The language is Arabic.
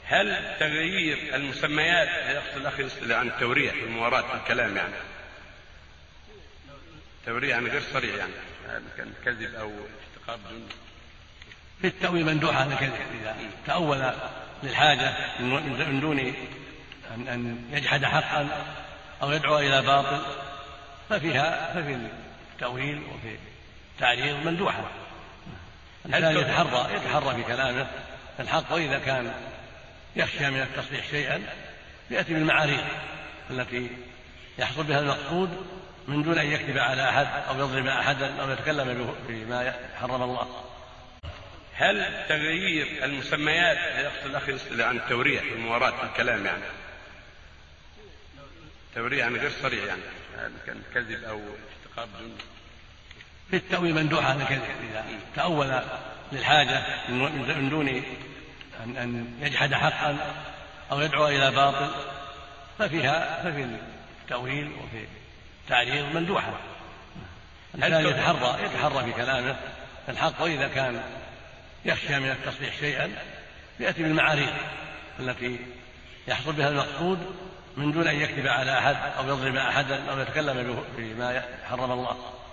هل تغيير المسميات يقصد الأخ يسأل عن التورية في المواراة في الكلام، يعني تورية يعني غير صريح، يعني كان كذب أو اشتقاق في التأويل مندوح عن الكذب إذا تأول للحاجة من دون أن يجحد حقا أو يدعو إلى باطل، ففي التأويل وفي التعريض مندوحة. الإنسان يتحرى في كلامه الحق، وإذا كان يخشى من التصريح شيئا يأتي بالمعاريض التي يحصل بها المقصود من دون أن يكذب على أحد أو يظلم أحدا أو يتكلم بما حرم الله. هل تغيير المسميات يقصد الأخ يسأل عن التورية في المواراة في الكلام، يعني تورية يعني غير صريح، يعني كان كذب أو اشتقاق في التأويل مندوح عن الكذب إذا تأول للحاجة من دون أن يجحد حقا أو يدعو إلى باطل، ففي التأويل وفي التعريض مندوحة. الإنسان يتحرى في كلامه الحق، وإذا كان يخشى من التصريح شيئا يأتي بالمعاريض التي يحصل بها المقصود من دون أن يكذب على أحد أو يظلم أحدا أو يتكلم بما حرم الله.